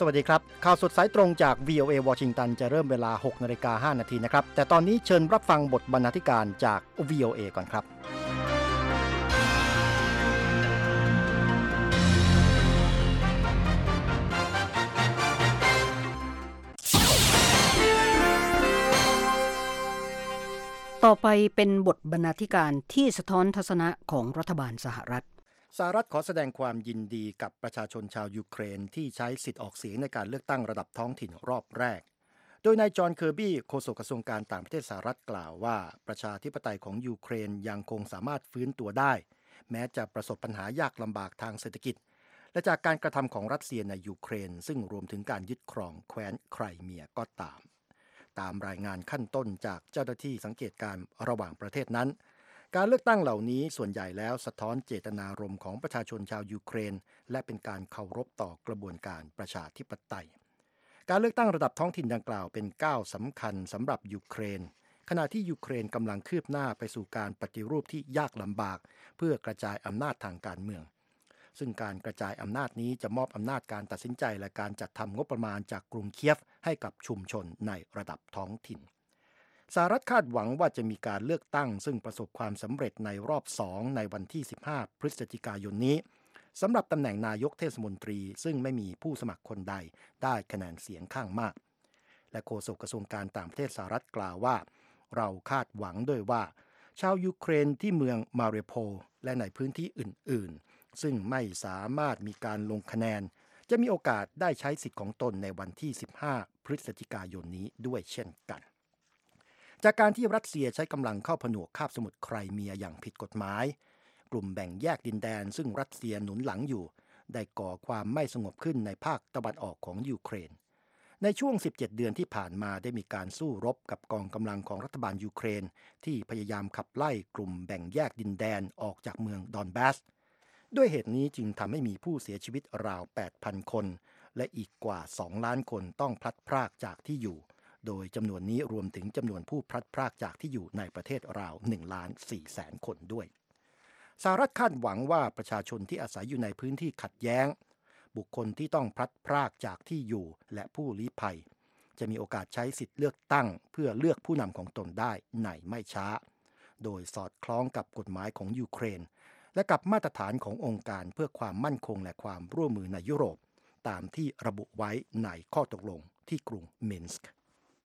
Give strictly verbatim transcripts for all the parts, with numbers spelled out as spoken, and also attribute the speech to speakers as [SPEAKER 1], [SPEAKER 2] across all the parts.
[SPEAKER 1] วัสดีครับข่าวสดสายตรงจาก วี โอ เอ วอชิงตันจะเริ่มเวลา หกนาฬิกาห้านาทีนะครับแต่ตอนนี้เชิญรับฟังบทบรรณาธิการจาก วี โอ เอ ก่อนครับ
[SPEAKER 2] ต่อไปเป็นบทบรรณาธิการที่สะท้อนทัศนะของรัฐบาลสหรัฐ
[SPEAKER 1] สหรัฐขอแสดงความยินดีกับประชาชนชาวยูเครนที่ใช้สิทธิ์ออกเสียงในการเลือกตั้งระดับท้องถิ่นรอบแรกโดยนายจอห์นเคอร์บี้โฆษกกระทรวงการต่างประเทศสหรัฐกล่าวว่าประชาธิปไตยของยูเครนยังคงสามารถฟื้นตัวได้แม้จะประสบปัญหายากลำบากทางเศรษฐกิจและจากการกระทำของรัสเซียในยูเครนซึ่งรวมถึงการยึดครองแคว้นไครเมียก็ตามตามรายงานขั้นต้นจากเจ้าหน้าที่สังเกตการณ์ระหว่างประเทศนั้นการเลือกตั้งเหล่านี้ส่วนใหญ่แล้วสะท้อนเจตนารมณ์ของประชาชนชาวยูเครนและเป็นการเคารพต่อกระบวนการประชาธิปไตยการเลือกตั้งระดับท้องถิ่นดังกล่าวเป็นก้าวสำคัญสำหรับยูเครนขณะที่ยูเครนกำลังคืบหน้าไปสู่การปฏิรูปที่ยากลำบากเพื่อกระจายอำนาจทางการเมืองซึ่งการกระจายอำนาจนี้จะมอบอำนาจการตัดสินใจและการจัดทำงบประมาณจากกรุงเคียฟให้กับชุมชนในระดับท้องถิ่นสหรัฐคาดหวังว่าจะมีการเลือกตั้งซึ่งประสบความสำเร็จในรอบสองในวันที่สิบห้าพฤศจิกายนนี้สำหรับตำแหน่งนายกเทศมนตรีซึ่งไม่มีผู้สมัครคนใดได้คะแนนเสียงข้างมากและโฆษกกระทรวงการต่างประเทศสหรัฐกล่าวว่าเราคาดหวังด้วยว่าชาวยูเครนที่เมืองมาริโพลและในพื้นที่อื่นๆซึ่งไม่สามารถมีการลงคะแนนจะมีโอกาสได้ใช้สิทธิ์ของตนในวันที่สิบห้าพฤศจิกายนนี้ด้วยเช่นกันจากการที่รัสเซียใช้กำลังเข้าผนวกคาบสมุทรไครเมียอย่างผิดกฎหมายกลุ่มแบ่งแยกดินแดนซึ่งรัสเซียหนุนหลังอยู่ได้ก่อความไม่สงบขึ้นในภาคตะวันออกของยูเครนในช่วงสิบเจ็ดเดือนที่ผ่านมาได้มีการสู้รบกับกองกำลังของรัฐบาลยูเครนที่พยายามขับไล่กลุ่มแบ่งแยกดินแดนออกจากเมืองดอนบาสด้วยเหตุนี้จึงทำให้มีผู้เสียชีวิตราว แปดพัน คนและอีกกว่าสองล้านคนต้องพลัดพรากจากที่อยู่โดยจำนวนนี้รวมถึงจำนวนผู้พลัดพรากจากที่อยู่ในประเทศราว หนึ่งล้านสี่แสน คนด้วยสหรัฐคาดหวังว่าประชาชนที่อาศัยอยู่ในพื้นที่ขัดแย้งบุคคลที่ต้องพลัดพรากจากที่อยู่และผู้ลี้ภัยจะมีโอกาสใช้สิทธิ์เลือกตั้งเพื่อเลือกผู้นำของตนได้ในไม่ช้าโดยสอดคล้องกับกฎหมายของยูเครนและกับมาตรฐานขององค์การเพื่อความมั่นคงและความร่วมมือในยุโรปตามที่ระบุไว้ในข้อตกลงที่กรุงมินสก์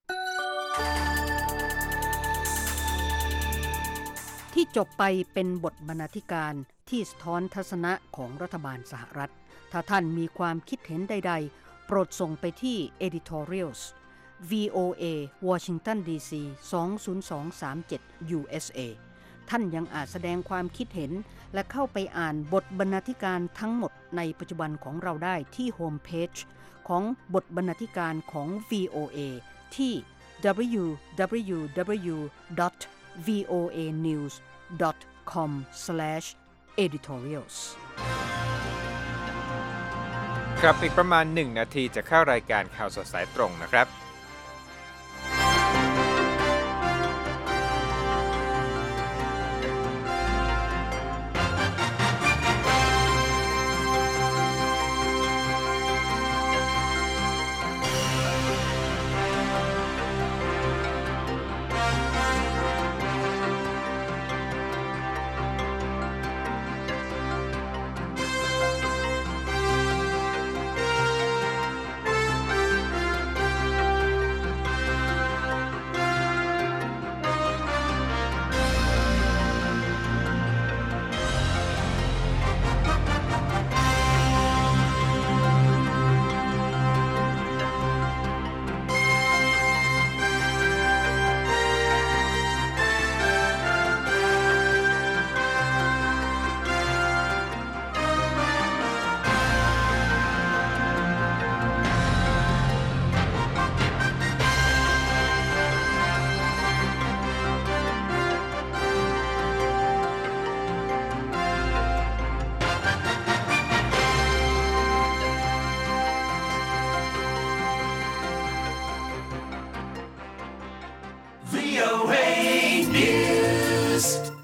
[SPEAKER 2] ที่จบไปเป็นบทบรรณาธิการที่สะท้อนทัศนะของรัฐบาลสหรัฐถ้าท่านมีความคิดเห็นใดๆโปรดส่งไปที่ editorials วี โอ เอ Washington ดี ซี สอง ศูนย์ สอง สาม เจ็ด ยู เอส เอ ท่านยังอาจแสดงความคิดเห็นและเข้าไปอ่านบทบรรณาธิการทั้งหมดในปัจจุบันของเราได้ที่โฮมเพจของบทบรรณาธิการของ วี โอ เอ ที่ ดับเบิลยู ดับเบิลยู ดับเบิลยู ดอท วี โอ เอ นิวส์ ดอท คอม สแลช เอดิทอเรียลส์
[SPEAKER 3] ครับอีกประมาณหนึ่งนาทีจะเข้ารายการข่าวสดสายตรงนะครับ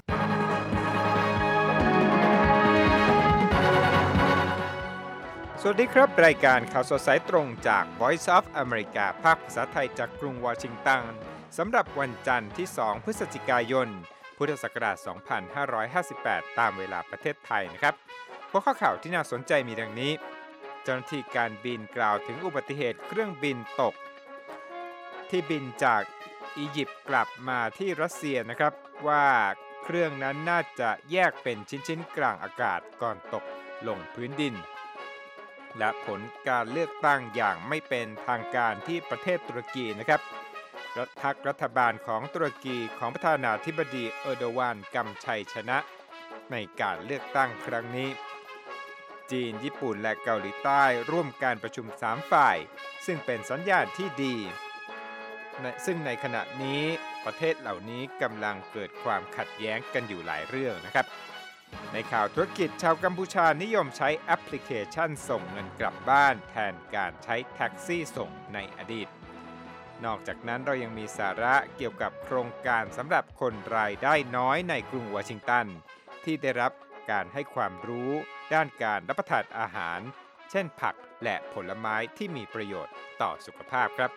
[SPEAKER 3] สวัสวัสดีครับรายการข่าวสดสายตรงจาก Voice of America ภาคภาษาไทยจากกรุงวอชิงตันสำหรับวันจันทร์ที่สองพฤศจิกายนพุทธศักราชสองพันห้าร้อยห้าสิบแปดตามเวลาประเทศไทยนะครับหัวข้อข่าวที่น่าสนใจมีดังนี้เจ้าหน้าที่การบินกล่าวถึงอุบัติเหตุเครื่องบินตกที่บินจากอียิปต์กลับมาที่รัสเซียนะครับว่าเครื่องนั้นน่าจะแยกเป็นชิ้นๆกลางอากาศก่อนตกลงพื้นดินและผลการเลือกตั้งอย่างไม่เป็นทางการที่ประเทศตุรกีนะครับรัฐพักรัฐบาลของตุรกีของประธานาธิบดีเออร์โดวานกำชัยชนะในการเลือกตั้งครั้งนี้จีนญี่ปุ่นและเกาหลีใต้ร่วมการประชุมสามฝ่ายซึ่งเป็นสัญญาณที่ดีซึ่งในขณะนี้ประเทศเหล่านี้กำลังเกิดความขัดแย้งกันอยู่หลายเรื่องนะครับในข่าวธุรกิจชาวกัมพูชานิยมใช้แอปพลิเคชันส่งเงินกลับบ้านแทนการใช้แท็กซี่ส่งในอดีตนอกจากนั้นเรายังมีสาระเกี่ยวกับโครงการสำหรับคนรายได้น้อยในกรุงวอชิงตันที่ได้รับการให้ความรู้ด้านการรับประทานอาหารเช่นผักและผลไม้ที่มีประโยชน์ต่อสุขภาพครับ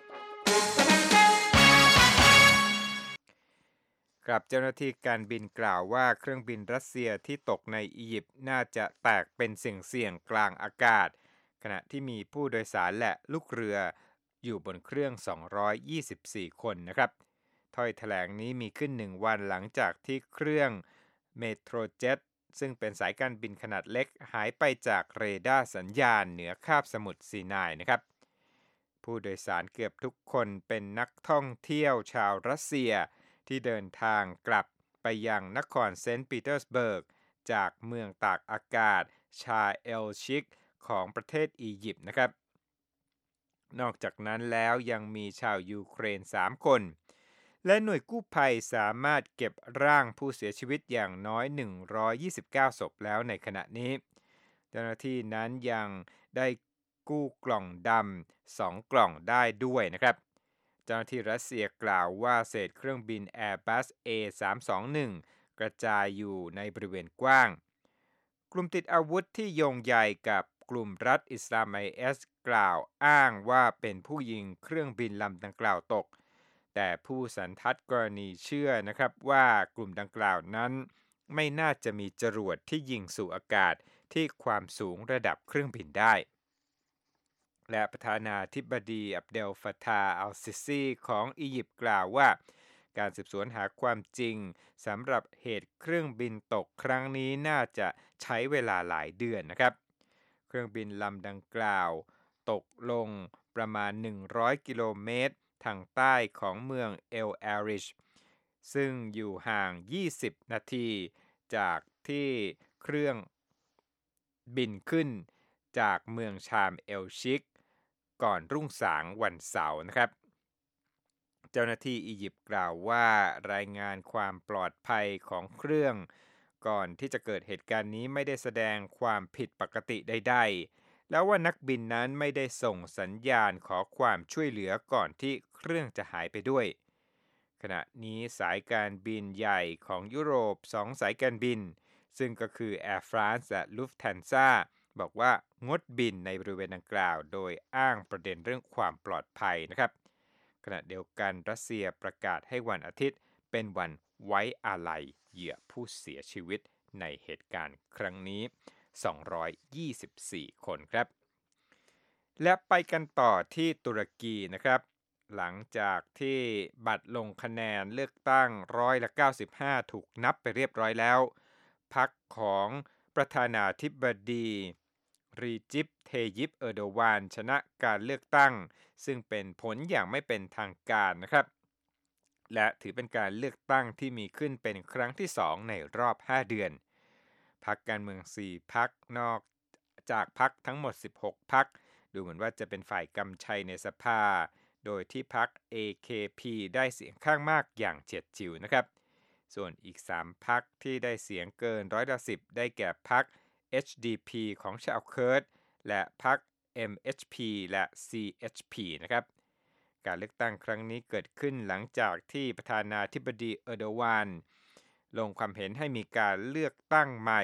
[SPEAKER 3] ครับเจ้าหน้าที่การบินกล่าวว่าเครื่องบินรัสเซียที่ตกในอียิปต์น่าจะแตกเป็นเสี่ยงๆกลางอากาศขณะที่มีผู้โดยสารและลูกเรืออยู่บนเครื่องสองร้อยยี่สิบสี่คนนะครับถ้อยแถลงนี้มีขึ้นหนึ่งวันหลังจากที่เครื่องเมโทรเจ็ตซึ่งเป็นสายการบินขนาดเล็กหายไปจากเรดาร์สัญญาณเหนือคาบสมุทรซีนายนะครับผู้โดยสารเกือบทุกคนเป็นนักท่องเที่ยวชาวรัสเซียที่เดินทางกลับไปยังนครเซนต์ปีเตอร์สเบิร์กจากเมืองตากอากาศชาเอลชิกของประเทศอียิปต์นะครับนอกจากนั้นแล้วยังมีชาวยูเครนสามคนและหน่วยกู้ภัยสามารถเก็บร่างผู้เสียชีวิตอย่างน้อยหนึ่งร้อยยี่สิบเก้าศพแล้วในขณะนี้เจ้าหน้าที่นั้นยังได้กู้กล่องดำสองกล่องได้ด้วยนะครับเจ้าหน้าที่รัสเซียกล่าวว่าเศษเครื่องบิน Airbus เอ สามสองหนึ่ง กระจายอยู่ในบริเวณกว้างกลุ่มติดอาวุธที่โยงใยกับกลุ่มรัฐอิสลามไอเอสกล่าวอ้างว่าเป็นผู้ยิงเครื่องบินลำดังกล่าวตกแต่ผู้สันทัดกรณีเชื่อนะครับว่ากลุ่มดังกล่าวนั้นไม่น่าจะมีจรวดที่ยิงสู่อากาศที่ความสูงระดับเครื่องบินได้และประธานาธิบดีอับเดลฟาตาห์อัลซิซีของอียิปต์กล่าวว่าการสืบสวนหาความจริงสำหรับเหตุเครื่องบินตกครั้งนี้น่าจะใช้เวลาหลายเดือนนะครับเครื่องบินลำดังกล่าวตกลงประมาณหนึ่งร้อยกิโลเมตรทางใต้ของเมืองเอลอาริชซึ่งอยู่ห่างยี่สิบนาทีจากที่เครื่องบินขึ้นจากเมืองชามเอลชิกก่อนรุ่งสางวันเสาร์นะครับเจ้าหน้าที่อียิปต์กล่าวว่ารายงานความปลอดภัยของเครื่องก่อนที่จะเกิดเหตุการณ์นี้ไม่ได้แสดงความผิดปกติใดๆแล้วว่านักบินนั้นไม่ได้ส่งสัญญาณขอความช่วยเหลือก่อนที่เครื่องจะหายไปด้วยขณะนี้สายการบินใหญ่ของยุโรปสองสายการบินซึ่งก็คือ Air France และ Lufthansa บอกว่างดบินในบริเวณดังกล่าวโดยอ้างประเด็นเรื่องความปลอดภัยนะครับขณะเดียวกันรัสเซียประกาศให้วันอาทิตย์เป็นวันไว้อาลัยเหยื่อผู้เสียชีวิตในเหตุการณ์ครั้งนี้สองร้อยยี่สิบสี่คนครับและไปกันต่อที่ตุรกีนะครับหลังจากที่บัตรลงคะแนนเลือกตั้งร้อยละเก้าสิบห้าถูกนับไปเรียบร้อยแล้วพรรคของประธานาธิบดีรีจิปเทยิปเออร์โดวานชนะการเลือกตั้งซึ่งเป็นผลอย่างไม่เป็นทางการนะครับและถือเป็นการเลือกตั้งที่มีขึ้นเป็นครั้งที่สองในรอบห้าเดือนพรรคการเมืองสี่พรรคนอกจากพรรคทั้งหมดสิบหกพรรคดูเหมือนว่าจะเป็นฝ่ายกำชัยในสภาโดยที่พรรค เอ เค พี ได้เสียงข้างมากอย่างเฉียดฉิวนะครับส่วนอีกสามพรรคที่ได้เสียงเกินร้อยละสิบได้แก่พรรค เอช ดี พี ของชาวเคิร์ดและพรรค เอ็ม เอช พี และ ซี เอช พี นะครับการเลือกตั้งครั้งนี้เกิดขึ้นหลังจากที่ประธานาธิบดีเออร์โดวานลงความเห็นให้มีการเลือกตั้งใหม่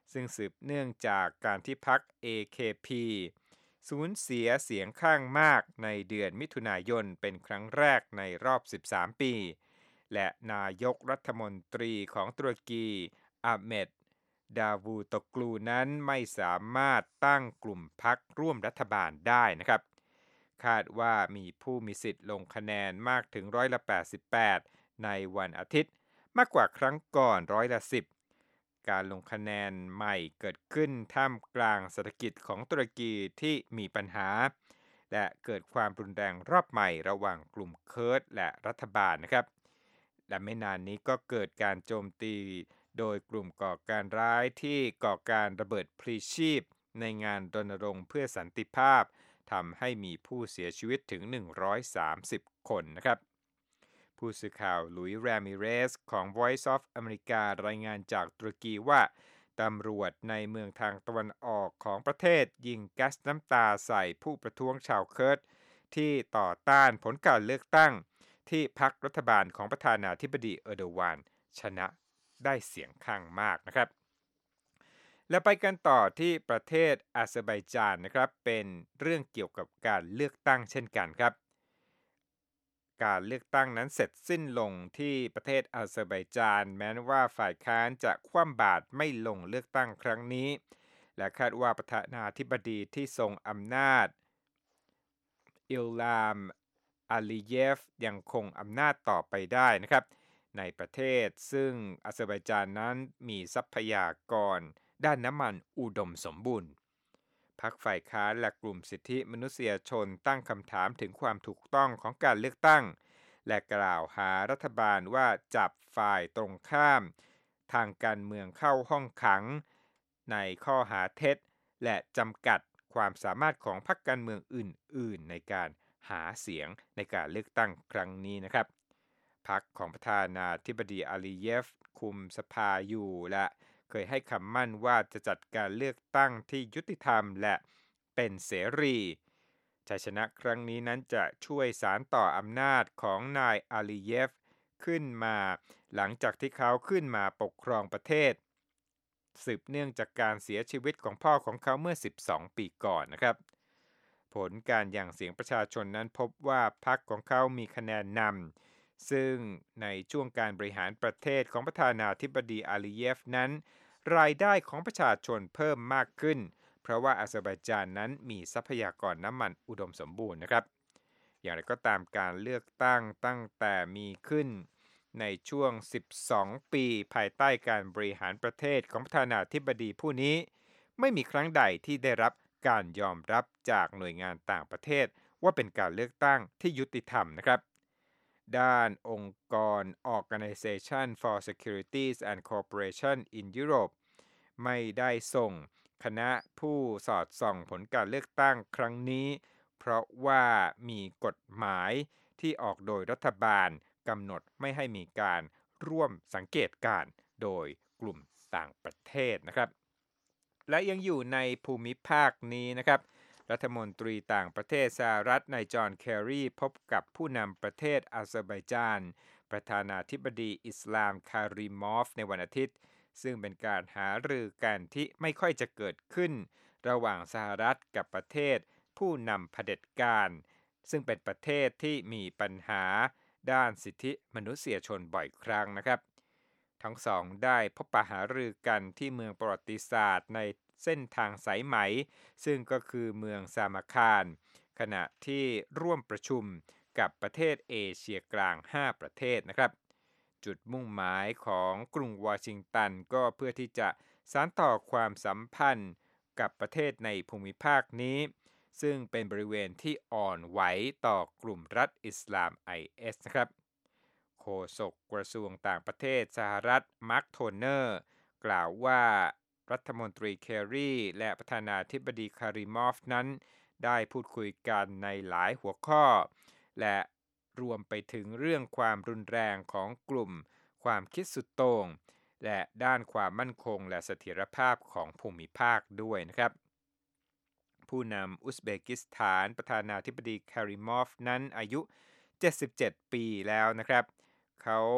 [SPEAKER 3] ซึ่งสืบเนื่องจากการที่พรรค เอ เค พี สูญเสียเสียงข้างมากในเดือนมิถุนายนเป็นครั้งแรกในรอบสิบสามปีและนายกรัฐมนตรีของตุรกีอาห์เมด ดาวูโตกลูนั้นไม่สามารถตั้งกลุ่มพรรคร่วมรัฐบาลได้นะครับคาดว่ามีผู้มีสิทธิ์ลงคะแนนมากถึงร้อยละแปดสิบแปดในวันอาทิตย์มากกว่าครั้งก่อนร้อยละสิบการลงคะแนนใหม่เกิดขึ้นท่ามกลางเศรษฐกิจของตุรกีที่มีปัญหาและเกิดความรุนแรงรอบใหม่ระหว่างกลุ่มเคิร์ดและรัฐบาลนะครับและไม่นานนี้ก็เกิดการโจมตีโดยกลุ่มก่อการร้ายที่ก่อการระเบิดพลีชีพในงานรณรงค์เพื่อสันติภาพทำให้มีผู้เสียชีวิตถึงหนึ่งร้อยสามสิบคนนะครับผู้สื่อข่าวหลุยส์ แรมิเรสของ Voice of America รายงานจากตุรกีว่าตำรวจในเมืองทางตะวันออกของประเทศยิงแก๊สน้ำตาใส่ผู้ประท้วงชาวเคิร์ดที่ต่อต้านผลการเลือกตั้งที่พรรครัฐบาลของประธานาธิบดีเออร์โดวานชนะได้เสียงข้างมากนะครับและไปกันต่อที่ประเทศอาเซอร์ไบจานนะครับเป็นเรื่องเกี่ยวกับการเลือกตั้งเช่นกันครับการเลือกตั้งนั้นเสร็จสิ้นลงที่ประเทศอาเซอร์ไบจานแม้ว่าฝ่ายค้านจะคว่ำบาตรไม่ลงเลือกตั้งครั้งนี้และคาดว่าประธานาธิบดีที่ทรงอำนาจอิลลามอาลีเยฟยังคงอำนาจต่อไปได้นะครับในประเทศซึ่งอาเซอร์ไบจานนั้นมีทรัพยากรด้านน้ำมันอุดมสมบูรณ์พรรคฝ่ายค้านและกลุ่มสิทธิมนุษยชนตั้งคำถามถึงความถูกต้องของการเลือกตั้งและกล่าวหารัฐบาลว่าจับฝ่ายตรงข้ามทางการเมืองเข้าห้องขังในข้อหาเท็จและจำกัดความสามารถของพรรคการเมืองอื่นๆในการหาเสียงในการเลือกตั้งครั้งนี้นะครับพรรคของประธานาธิบดีอาลีเยฟคุมสภาอยู่และเคยให้คำมั่นว่าจะจัดการเลือกตั้งที่ยุติธรรมและเป็นเสรีชัยชนะครั้งนี้นั้นจะช่วยสานต่ออำนาจของนายอาลีเยฟขึ้นมาหลังจากที่เขาขึ้นมาปกครองประเทศสืบเนื่องจากการเสียชีวิตของพ่อของเขาเมื่อสิบสองปีก่อนนะครับผลการหยั่งเสียงประชาชนนั้นพบว่าพรรคของเขามีคะแนนนำซึ่งในช่วงการบริหารประเทศของประธานาธิบดีอาลีเยฟนั้นรายได้ของประชาชนเพิ่มมากขึ้นเพราะว่าอาเซอร์ไบจานนั้นมีทรัพยากรน้ำมันอุดมสมบูรณ์นะครับอย่างไรก็ตามการเลือกตั้งตั้งแต่มีขึ้นในช่วงสิบสองปีภายใต้การบริหารประเทศของประธานาธิบดีผู้นี้ไม่มีครั้งใดที่ได้รับการยอมรับจากหน่วยงานต่างประเทศว่าเป็นการเลือกตั้งที่ยุติธรรมนะครับด้านองค์กร Organization for Security and Cooperation in Europe ไม่ได้ส่งคณะผู้สอดส่องผลการเลือกตั้งครั้งนี้เพราะว่ามีกฎหมายที่ออกโดยรัฐบาลกำหนดไม่ให้มีการร่วมสังเกตการณ์โดยกลุ่มต่างประเทศนะครับและยังอยู่ในภูมิภาคนี้นะครับรัฐมนตรีต่างประเทศสหรัฐนายจอห์น แครีพบกับผู้นำประเทศอาเซอร์ไบจานประธานาธิบดีอิสลามคาริมอฟในวันอาทิตย์ซึ่งเป็นการหารือกันที่ไม่ค่อยจะเกิดขึ้นระหว่างสหรัฐกับประเทศผู้นำเผด็จการซึ่งเป็นประเทศที่มีปัญหาด้านสิทธิมนุษยชนบ่อยครั้งนะครับทั้งสองได้พบปะหารือกันที่เมืองประวัติศาสตร์ในเส้นทางสายไหมซึ่งก็คือเมืองซามาคารขณะที่ร่วมประชุมกับประเทศเอเชียกลางห้าประเทศนะครับจุดมุ่งหมายของกรุงวอชิงตันก็เพื่อที่จะสานต่อความสัมพันธ์กับประเทศในภูมิภาคนี้ซึ่งเป็นบริเวณที่อ่อนไหวต่อกลุ่มรัฐอิสลาม ไอ เอส นะครับโฆษกกระทรวงต่างประเทศสหรัฐมาร์คโทเนอร์กล่าวว่ารัฐมนตรีเครีและประธานาธิบดีคาริมอฟนั้นได้พูดคุยกันในหลายหัวข้อและรวมไปถึงเรื่องความรุนแรงของกลุ่มความคิดสุดโต่งและด้านความมั่นคงและเสถียรภาพของภูมิภาคด้วยนะครับผู้นำอุซเบกิสถานประธานาธิบดีคาริมอฟนั้นอายุเจ็ดสิบเจ็ดปีแล้วนะครับเขา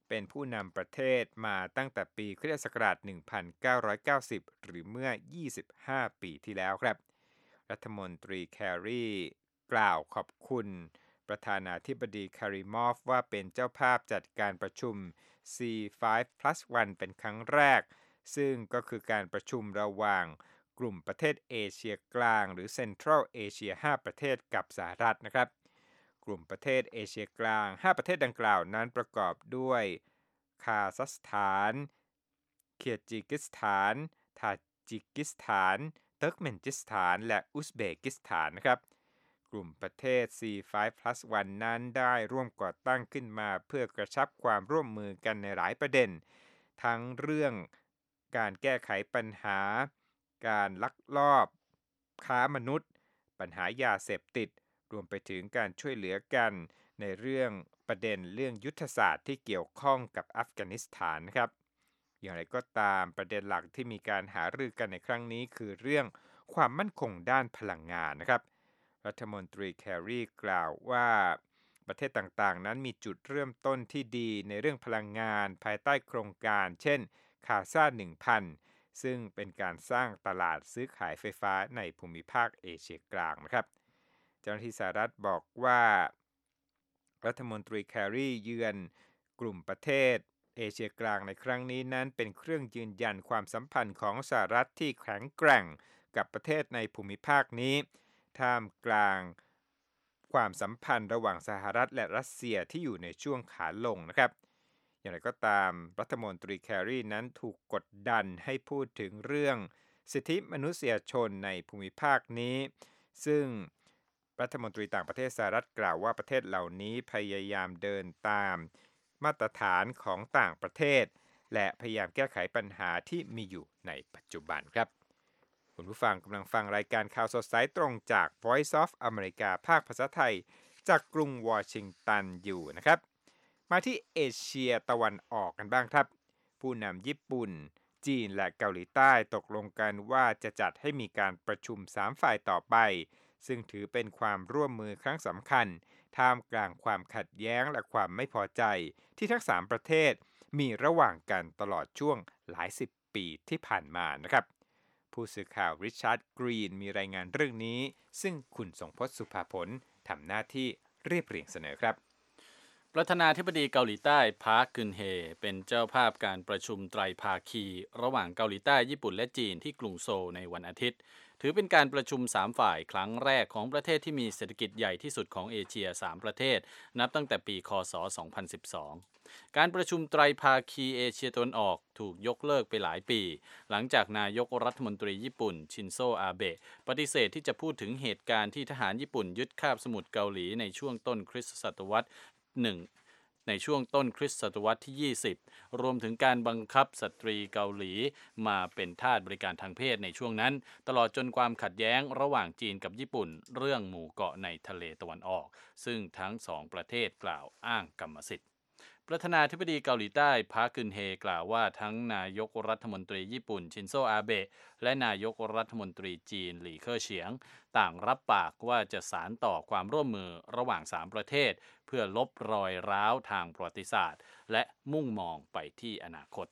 [SPEAKER 3] เป็นผู้นำประเทศมาตั้งแต่ปีค.ศ. หนึ่งพันเก้าร้อยเก้าสิบ หรือเมื่อ ยี่สิบห้า ปีที่แล้วครับรัฐมนตรีแครีกล่าวขอบคุณประธานาธิบดีคาริมอฟว่าเป็นเจ้าภาพจัดการประชุม ซี ไฟว์ พลัส วัน เป็นครั้งแรกซึ่งก็คือการประชุมระหว่างกลุ่มประเทศเอเชียกลางหรือ Central Asia ห้า ประเทศกับสหรัฐนะครับกลุ่มประเทศเอเชียกลางห้าประเทศดังกล่าวนั้นประกอบด้วยคาซัคสถานเคียร์จิกิสถานทาจิกิสถานเติร์กเมนจิสถานและอุซเบกิสถานนะครับกลุ่มประเทศ ซี ไฟว์ พลัส วัน นั้นได้ร่วมก่อตั้งขึ้นมาเพื่อกระชับความร่วมมือกันในหลายประเด็นทั้งเรื่องการแก้ไขปัญหาการลักลอบค้ามนุษย์ปัญหายาเสพติดรวมไปถึงการช่วยเหลือกันในเรื่องประเด็นเรื่องยุทธศาสตร์ที่เกี่ยวข้องกับอัฟกานิสถานนะครับอย่างไรก็ตามประเด็นหลักที่มีการหารือกันในครั้งนี้คือเรื่องความมั่นคงด้านพลังงานนะครับรัฐมนตรีแครีกล่าวว่าประเทศต่างๆนั้นมีจุดเริ่มต้นที่ดีในเรื่องพลังงานภายใต้โครงการเช่นคาซ่า หนึ่งพัน ซึ่งเป็นการสร้างตลาดซื้อขายไฟฟ้าในภูมิภาคเอเชียกลางนะครับเจ้าหน้าที่สหรัฐบอกว่ารัฐมนตรีแครีเยือนกลุ่มประเทศเอเชียกลางในครั้งนี้นั้นเป็นเครื่องยืนยันความสัมพันธ์ของสหรัฐที่แข็งแกร่งกับประเทศในภูมิภาคนี้ท่ามกลางความสัมพันธ์ระหว่างสหรัฐและรัสเซียที่อยู่ในช่วงขาลงนะครับอย่างไรก็ตามรัฐมนตรีแครีนั้นถูกกดดันให้พูดถึงเรื่องสิทธิมนุษยชนในภูมิภาคนี้ซึ่งรัฐมนตรีต่างประเทศสหรัฐกล่าวว่าประเทศเหล่านี้พยายามเดินตามมาตรฐานของต่างประเทศและพยายามแก้ไขปัญหาที่มีอยู่ในปัจจุบันครับคุณผู้ฟังกำลังฟังรายการข่าวสดสายตรงจาก Voice of America ภาคภาษาไทยจากกรุงวอชิงตันอยู่นะครับมาที่เอเชียตะวันออกกันบ้างครับผู้นำญี่ปุ่นจีนและเกาหลีใต้ตกลงกันว่าจะจัดให้มีการประชุมสามฝ่ายต่อไปซึ่งถือเป็นความร่วมมือครั้งสำคัญท่ามกลางความขัดแย้งและความไม่พอใจที่ทั้งสามประเทศมีระหว่างกันตลอดช่วงหลายสิบปีที่ผ่านมานะครับผู้สื่อข่าวริชาร์ดกรีนมีรายงานเรื่องนี้ซึ่งคุณสงพจน์สุภาผลทำหน้าที่เรียบเรียงเสนอครับ
[SPEAKER 4] ประธานาธิบดีเกาหลีใต้พาร์คกึนเฮเป็นเจ้าภาพการประชุมไตรภาคีระหว่างเกาหลีใต้ญี่ปุ่นและจีนที่กรุงโซลในวันอาทิตย์ถือเป็นการประชุมสามฝ่ายครั้งแรกของประเทศที่มีเศรษฐกิจใหญ่ที่สุดของเอเชียสามประเทศนับตั้งแต่ปีค.ศ. สองพันสิบสองการประชุมไตรภาคีเอเชียตะวันออกถูกยกเลิกไปหลายปีหลังจากนายกรัฐมนตรีญี่ปุ่นชินโซอาเบะปฏิเสธที่จะพูดถึงเหตุการณ์ที่ทหารญี่ปุ่นยึดคาบสมุทรเกาหลีในช่วงต้นคริสตศตวรรษหนึ่งในช่วงต้นคริสตศตวรรษที่ยี่สิบรวมถึงการบังคับสตรีเกาหลีมาเป็นทาสบริการทางเพศในช่วงนั้นตลอดจนความขัดแย้งระหว่างจีนกับญี่ปุ่นเรื่องหมู่เกาะในทะเลตะวันออกซึ่งทั้งสองประเทศกล่าวอ้างกรรมสิทธิ์ประธานาธิบดีเกาหลีใต้พาร์คกึนเฮกล่าวว่าทั้งนายกรัฐมนตรีญี่ปุ่นชินโซอาเบะและนายกรัฐมนตรีจีนหลี่เค่อเฉียงต่างรับปากว่าจะสานต่อความร่วมมือระหว่างสามประเทศเพื่อลบรอยร้าวทางประวัติศาสตร์และมุ่งมองไปที่อนาคต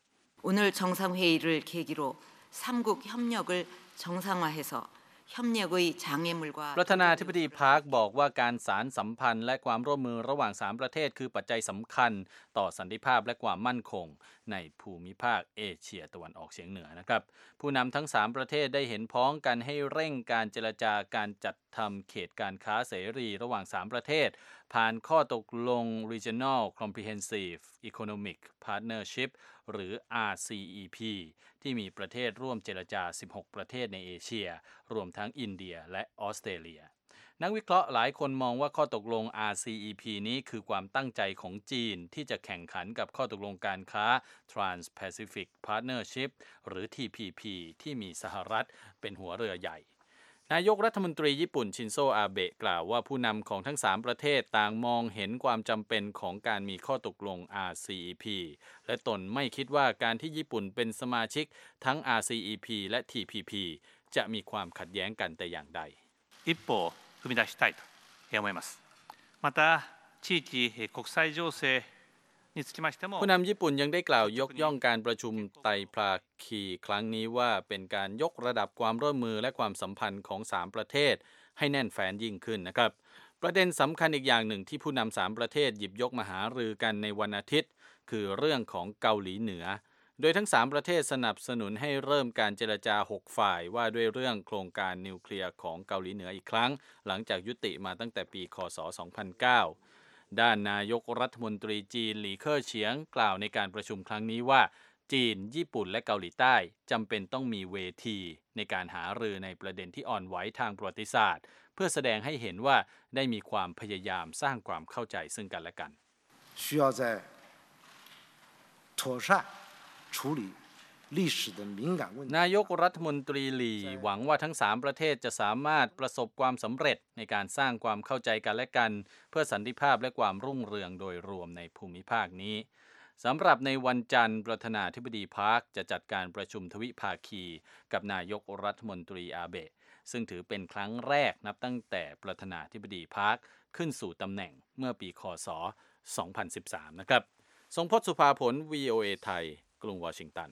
[SPEAKER 5] 오늘정상회의를계기로삼국 협력을정상화해서
[SPEAKER 4] ประธานาธิบดีพาร์คบอกว่าการสานสัมพันธ์และความร่วมมือระหว่างสามประเทศคือปัจจัยสำคัญต่อสันติภาพและความมั่นคงในภูมิภาคเอเชียตะวันออกเฉียงเหนือนะครับผู้นำทั้งสามประเทศได้เห็นพ้องกันให้เร่งการเจรจาการจัดทำเขตการค้าเสรีระหว่างสามประเทศผ่านข้อตกลง Regional Comprehensive Economic Partnership หรือ อาร์ ซี อี พี ที่มีประเทศร่วมเจรจาสิบหกประเทศในเอเชียรวมทั้งอินเดียและออสเตรเลียนักวิเคราะห์หลายคนมองว่าข้อตกลง อาร์ ซี อี พี นี้คือความตั้งใจของจีนที่จะแข่งขันกับข้อตกลงการค้า Trans-Pacific Partnership หรือ ที พี พี ที่มีสหรัฐเป็นหัวเรือใหญ่นายกรัฐมนตรีญี่ปุ่นชินโซอาเบะกล่าวว่าผู้นำของทั้งสามประเทศต่างมองเห็นความจำเป็นของการมีข้อตกลง อาร์ ซี อี พี และตนไม่คิดว่าการที่ญี่ปุ่นเป็นสมาชิกทั้ง อาร์ ซี อี พี และ ที พี พี จะมีความขัดแย้งกันแต่อย่างใด
[SPEAKER 6] 一歩踏み出したいと思います。また地域国際情勢につきましても
[SPEAKER 4] ผู้นำญี่ปุ่นยังได้กล่าวยกย่องการประชุมไตรภาคีครั้งนี้ว่าเป็นการยกระดับความร่วมมือและความสัมพันธ์ของสามประเทศให้แน่นแฟ้นยิ่งขึ้นนะครับประเด็นสำคัญอีกอย่างหนึ่งที่ผู้นำสามประเทศหยิบยกมาหารือกันในวันอาทิตย์คือเรื่องของเกาหลีเหนือโดยทั้งสามประเทศสนับสนุนให้เริ่มการเจรจาหกฝ่ายว่าด้วยเรื่องโครงการนิวเคลียร์ของเกาหลีเหนืออีกครั้งหลังจากยุติมาตั้งแต่ปีคศสองพันเก้าด้านนายกรัฐมนตรีจีนหลีเค่อเฉียงกล่าวในการประชุมครั้งนี้ว่าจีนญี่ปุ่นและเกาหลีใต้จำเป็นต้องมีเวทีในการหารือในประเด็นที่อ่อนไหวทางประวัติศาสตร์เพื่อแสดงให้เห็นว่าได้มีความพยายามสร้างความเข้าใจซึ่งกันและกัน
[SPEAKER 7] 需要在妥善处理历史的敏感问题。
[SPEAKER 4] นายกรัฐมนตรีหลีหวังว่าทั้งสามประเทศจะสามารถประสบความสำเร็จในการสร้างความเข้าใจกันและกันเพื่อสันติภาพและความรุ่งเรืองโดยรวมในภูมิภาคนี้สำหรับในวันจันทร์ประธานาธิบดีพาร์คจะจัดการประชุมทวิภาคีกับนายกรัฐมนตรีอาเบะซึ่งถือเป็นครั้งแรกนับตั้งแต่ประธานาธิบดีพาร์คขึ้นสู่ตำแหน่งเมื่อปีคศสองพันสิบสามนะครับทรงพจน์สุภาผล วี โอ เอ ไทยกรุงวอชิงตัน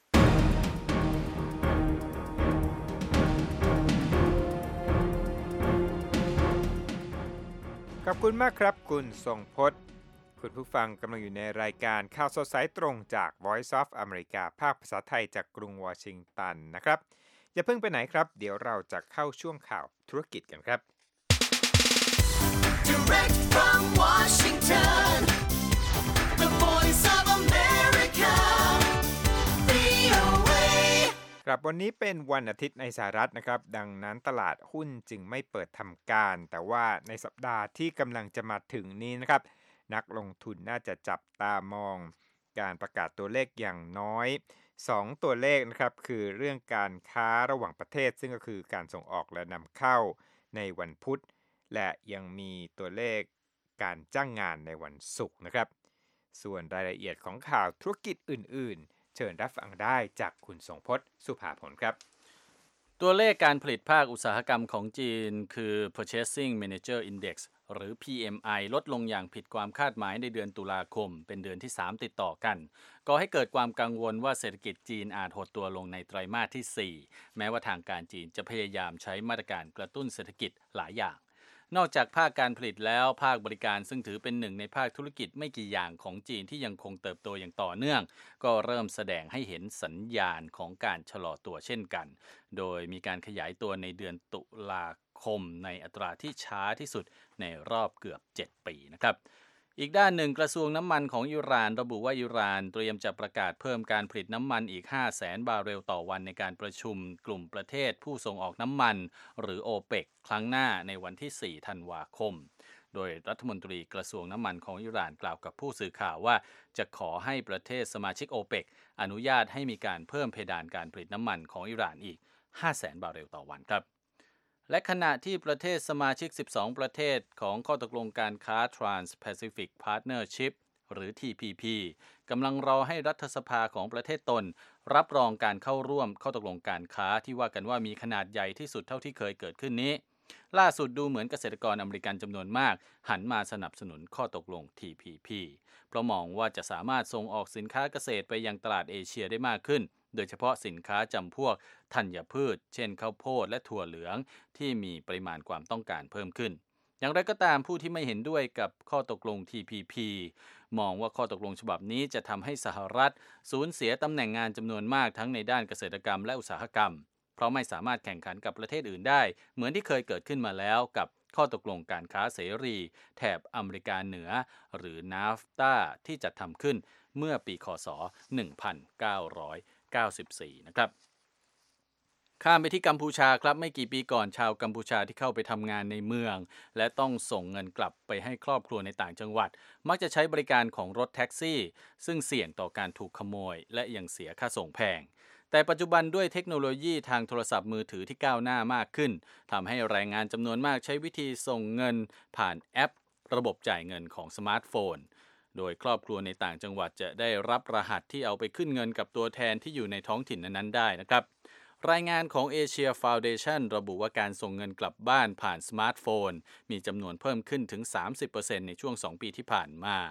[SPEAKER 3] ขอบคุณมากครับคุณทรงพจน์คุณผู้ฟังกำลังอยู่ในรายการข่าวสดสายตรงจาก Voice of America ภาคภาษาไทยจากกรุงวอชิงตันนะครับอย่าเพิ่งไปไหนครับเดี๋ยวเราจะเข้าช่วงข่าวธุรกิจกันครับ
[SPEAKER 8] Direct from Washington, the Voice of America, วี โอ เอ
[SPEAKER 3] ครับวันนี้เป็นวันอาทิตย์ในสหรัฐนะครับดังนั้นตลาดหุ้นจึงไม่เปิดทำการแต่ว่าในสัปดาห์ที่กำลังจะมาถึงนี้นะครับนักลงทุนน่าจะจับตามองการประกาศตัวเลขอย่างน้อยสองตัวเลขนะครับคือเรื่องการค้าระหว่างประเทศซึ่งก็คือการส่งออกและนำเข้าในวันพุธและยังมีตัวเลขการจ้างงานในวันศุกร์นะครับส่วนรายละเอียดของข่าวธุรกิจอื่นๆเชิญรับฟังได้จากคุณทรงพจน์สุภาผลครับ
[SPEAKER 4] ตัวเลขการผลิตภาคอุตสาหกรรมของจีนคือ Purchasing Manager Index หรือ พี เอ็ม ไอ ลดลงอย่างผิดความคาดหมายในเดือนตุลาคมเป็นเดือนที่สามติดต่อกันก่อให้เกิดความกังวลว่าเศรษฐกิจจีนอาจหดตัวลงในไตรมาสที่สี่แม้ว่าทางการจีนจะพยายามใช้มาตรการกระตุ้นเศรษฐกิจหลายอย่างนอกจากภาคการผลิตแล้วภาคบริการซึ่งถือเป็นหนึ่งในภาคธุรกิจไม่กี่อย่างของจีนที่ยังคงเติบโตอย่างต่อเนื่องก็เริ่มแสดงให้เห็นสัญญาณของการชะลอตัวเช่นกันโดยมีการขยายตัวในเดือนตุลาคมในอัตราที่ช้าที่สุดในรอบเกือบเจ็ดปีนะครับอีกด้านหนึ่งกระทรวงน้ำมันของอิหร่านระบุว่าอิหร่านเตรียมจะประกาศเพิ่มการผลิตน้ำมันอีก ห้าแสน บาร์เรลต่อวันในการประชุมกลุ่มประเทศผู้ส่งออกน้ำมันหรือ โอเปก ครั้งหน้าในวันที่ สี่ ธันวาคมโดยรัฐมนตรีกระทรวงน้ำมันของอิหร่านกล่าวกับผู้สื่อข่าวว่าจะขอให้ประเทศสมาชิก โอเปก อนุญาตให้มีการเพิ่มเพดานการผลิตน้ำมันของอิหร่านอีก ห้าแสน บาร์เรลต่อวันครับและขณะที่ประเทศสมาชิกสิบสองประเทศของข้อตกลงการค้า Trans-Pacific Partnership หรือ ที พี พี กำลังรอให้รัฐสภาของประเทศตนรับรองการเข้าร่วมข้อตกลงการค้าที่ว่ากันว่ามีขนาดใหญ่ที่สุดเท่าที่เคยเกิดขึ้นนี้ล่าสุดดูเหมือนเกษตรกรอเมริกันจำนวนมากหันมาสนับสนุนข้อตกลง ที พี พี เพราะมองว่าจะสามารถส่งออกสินค้าเกษตรไปยังตลาดเอเชียได้มากขึ้นโดยเฉพาะสินค้าจำพวกธัญพืชเช่นข้าวโพดและถั่วเหลืองที่มีปริมาณความต้องการเพิ่มขึ้นอย่างไรก็ตามผู้ที่ไม่เห็นด้วยกับข้อตกลง ที พี พี มองว่าข้อตกลงฉบับนี้จะทำให้สหรัฐสูญเสียตำแหน่งงานจำนวนมากทั้งในด้านเกษตรกรรมและอุตสาหกรรมเพราะไม่สามารถแข่งขันกับประเทศอื่นได้เหมือนที่เคยเกิดขึ้นมาแล้วกับข้อตกลงการค้าเสรีแถบอเมริกาเหนือหรือ นาฟตา ที่จัดทำขึ้นเมื่อปีคศหนึ่งพันเก้าร้อยเก้าสิบสี่นะครับข้ามไปที่กัมพูชาครับไม่กี่ปีก่อนชาวกัมพูชาที่เข้าไปทำงานในเมืองและต้องส่งเงินกลับไปให้ครอบครัวในต่างจังหวัดมักจะใช้บริการของรถแท็กซี่ซึ่งเสี่ยงต่อการถูกขโมยและยังเสียค่าส่งแพงแต่ปัจจุบันด้วยเทคโนโลยีทางโทรศัพท์มือถือที่ก้าวหน้ามากขึ้นทำให้แรงงานจำนวนมากใช้วิธีส่งเงินผ่านแอประบบจ่ายเงินของสมาร์ทโฟนโดยครอบครัวในต่างจังหวัดจะได้รับรหัสที่เอาไปขึ้นเงินกับตัวแทนที่อยู่ในท้องถิ่นนั้นๆได้นะครับรายงานของ Asia Foundation ระบุว่าการส่งเงินกลับบ้านผ่านสมาร์ทโฟนมีจำนวนเพิ่มขึ้นถึง สามสิบเปอร์เซ็นต์ ในช่วงสองปีที่ผ่านมา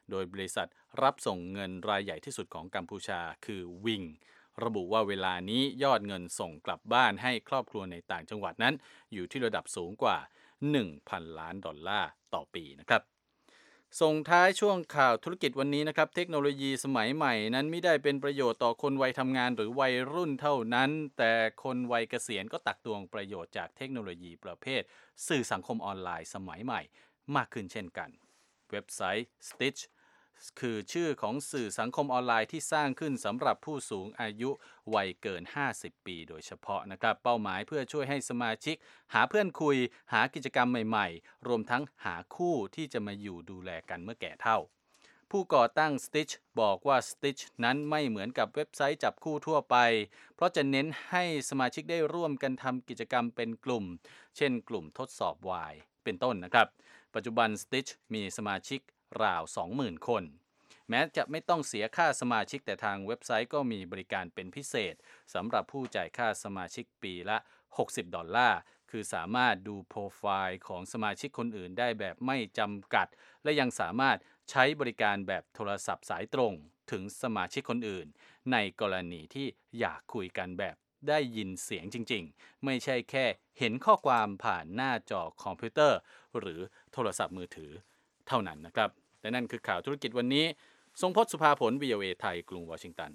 [SPEAKER 4] โดยบริษัทรับส่งเงินรายใหญ่ที่สุดของกัมพูชาคือวิงระบุว่าเวลานี้ยอดเงินส่งกลับบ้านให้ครอบครัวในต่างจังหวัดนั้นอยู่ที่ระดับสูงกว่า หนึ่งพัน ล้านดอลลาร์ต่อปีนะครับส่งท้ายช่วงข่าวธุรกิจวันนี้นะครับเทคโนโลยีสมัยใหม่นั้นไม่ได้เป็นประโยชน์ต่อคนวัยทำงานหรือวัยรุ่นเท่านั้นแต่คนวัยเกษียณก็ตักตวงประโยชน์จากเทคโนโลยีประเภทสื่อสังคมออนไลน์สมัยใหม่มากขึ้นเช่นกันเว็บไซต์ Stitch คือชื่อของสื่อสังคมออนไลน์ที่สร้างขึ้นสำหรับผู้สูงอายุวัยเกินห้าสิบปีโดยเฉพาะนะครับเป้าหมายเพื่อช่วยให้สมาชิกหาเพื่อนคุยหากิจกรรมใหม่ๆรวมทั้งหาคู่ที่จะมาอยู่ดูแลกันเมื่อแก่เฒ่าผู้ก่อตั้ง Stitch บอกว่า Stitch นั้นไม่เหมือนกับเว็บไซต์จับคู่ทั่วไปเพราะจะเน้นให้สมาชิกได้ร่วมกันทำกิจกรรมเป็นกลุ่มเช่นกลุ่มทดสอบ Y เป็นต้นนะครับปัจจุบัน Stitch มีสมาชิกราว สองหมื่น คนแม้จะไม่ต้องเสียค่าสมาชิกแต่ทางเว็บไซต์ก็มีบริการเป็นพิเศษสำหรับผู้จ่ายค่าสมาชิกปีละหกสิบดอลลาร์คือสามารถดูโปรไฟล์ของสมาชิกคนอื่นได้แบบไม่จำกัดและยังสามารถใช้บริการแบบโทรศัพท์สายตรงถึงสมาชิกคนอื่นในกรณีที่อยากคุยกันแบบได้ยินเสียงจริงๆไม่ใช่แค่เห็นข้อความผ่านหน้าจอคอมพิวเตอร์หรือโทรศัพท์มือถือเท่านั้นนะครับและนั่นคือข่าวธุรกิจวันนี้ทรงพจน์สุภาผล วี โอ เอ ไทยกรุงวอชิงตัน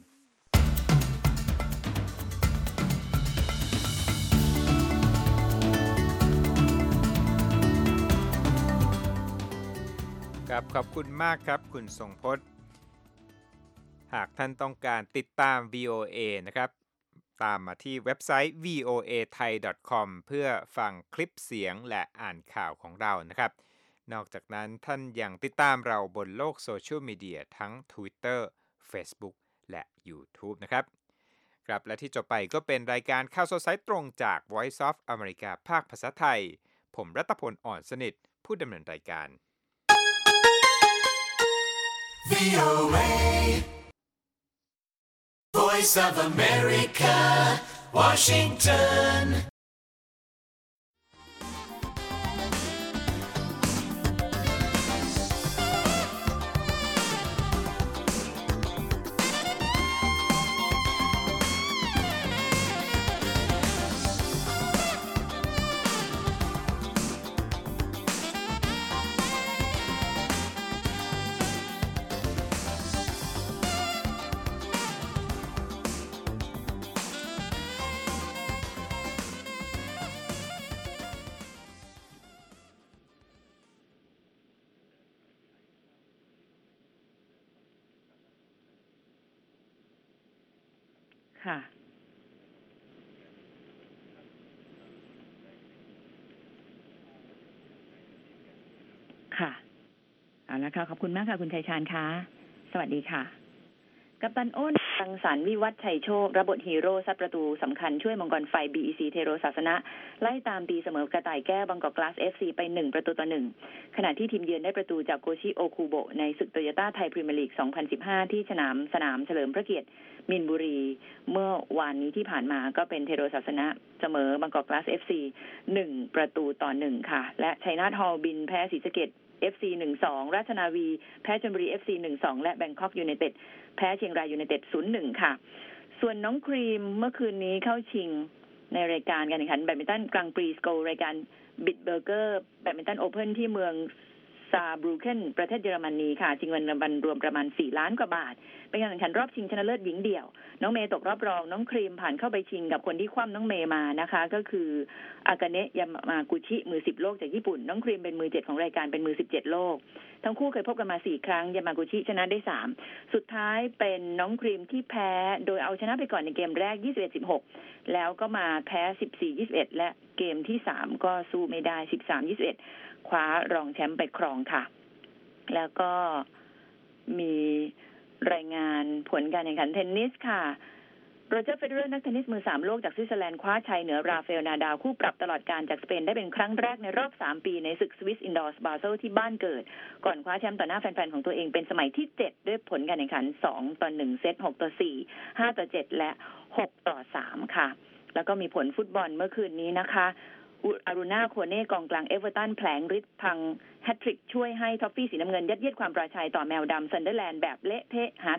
[SPEAKER 3] ครับขอบคุณมากครับคุณทรงพจน์หากท่านต้องการติดตาม วี โอ เอ นะครับตามมาที่เว็บไซต์ วี โอ เอ ไทย ดอท คอม เพื่อฟังคลิปเสียงและอ่านข่าวของเรานะครับนอกจากนั้นท่านยังติดตามเราบนโลกโซเชียลมีเดียทั้ง Twitter Facebook และ YouTube นะครับครับและที่จบไปก็เป็นรายการข่าวสดสายตรงจาก Voice of America ภาคภาษาไทยผมรัตพลอ่อนสนิทผู้ดำเนินรายการ
[SPEAKER 8] วี โอ เอ Voice of America Washington
[SPEAKER 9] ค่ะค่ะเอาละค่ะขอบคุณมากค่ะคุณชัยชาญค่ะสวัสดีค่ะกัปตันอ้นรังสรรค์วิวัฒน์ชัยโชครับบทฮีโร่ซัดประตูสำคัญช่วยมังกรไฟ บี อี ซี เทโรศาสนะไล่ตามตีเสมอกระต่ายแก้วบางกอกกลาส เอฟ ซี ไปหนึ่งประตูต่อหนึ่งขณะที่ทีมเยือนได้ประตูจากโกชิโอคูโบะในศึกโตโยต้าไทยพรีเมียร์ลีกสองพันสิบห้าที่สนามสนามเฉลิมพระเกียรติมินบุรีเมื่อวานนี้ที่ผ่านมาก็เป็นเทโรศาสนะเสมอบางกอกกลาส เอฟ ซี หนึ่งประตูต่อหนึ่งค่ะและชัยนาทฮอลล์บินแพ้ศรีสะเกษเอฟ ซี หนึ่งสอง ราชนาวีแพ้ชลบุรี เอฟ ซี หนึ่งสอง และแบงคอกยูไนเต็ดแพ้เชียงรายยูไนเต็ด ศูนย์หนึ่ง ค่ะส่วนน้องครีมเมื่อคืนนี้เข้าชิงในรายการการแข่งขันแบดมินตันกรังปรีสโกรายการบิดเบอร์เกอร์แบดมินตันโอเพ่นที่เมืองซาบรูเคนประเทศเยอรมนีค่ะชิงเงินรางวัลรวมประมาณสี่ล้านกว่าบาทเป็นการแข่งขันรอบชิงชนะเลิศหญิงเดี่ยวน้องเมย์ตกรอบรองน้องครีมผ่านเข้าไปชิงกับคนที่คว่ำน้องเมย์มานะคะก็คืออากาเนะยามากุชิมือสิบโลกจากญี่ปุ่นน้องครีมเป็นมือเจ็ดของรายการเป็นมือสิบเจ็ดโลกทั้งคู่เคยพบกันมาสี่ครั้งยามากุชิชนะได้สามสุดท้ายเป็นน้องครีมที่แพ้โดยเอาชนะไปก่อนในเกมแรก ยี่สิบเอ็ดสิบหก แล้วก็มาแพ้ สิบสี่ยี่สิบเอ็ด และเกมที่สามก็สู้ไม่ได้ สิบสามยี่สิบเอ็ด คว้ารองแชมป์ไปครองค่ะแล้วก็มีรายงานผลการแข่งขันเทนนิสค่ะโรเจอร์ เฟเดอเรอร์นักเทนนิสมือสามโลกจากสวิตเซอร์แลนด์คว้าชัยเหนือราฟาเอล นาดาลคู่ปรับตลอดการจากสเปนได้เป็นครั้งแรกในรอบสามปีในศึกสวิสอินดอร์สบาเซลที่บ้านเกิดก่อนคว้าแชมป์ต่อหน้าแฟนๆของตัวเองเป็นสมัยที่เจ็ดด้วยผลการแข่งขันสองต่อหนึ่งเซตหกต่อสี่ ห้าต่อเจ็ดและหกต่อสามค่ะแล้วก็มีผลฟุตบอลเมื่อคืนนี้นะคะอารูนาโคเน่กองกลางเอเวอร์ตันแผลงฤทธิ์พังแฮตทริกช่วยให้ท็อฟฟี่สีน้ำเงินยัดเยียดความปราชัยต่อแมวดำซันเดอร์แลนด์แบบเละเทะหา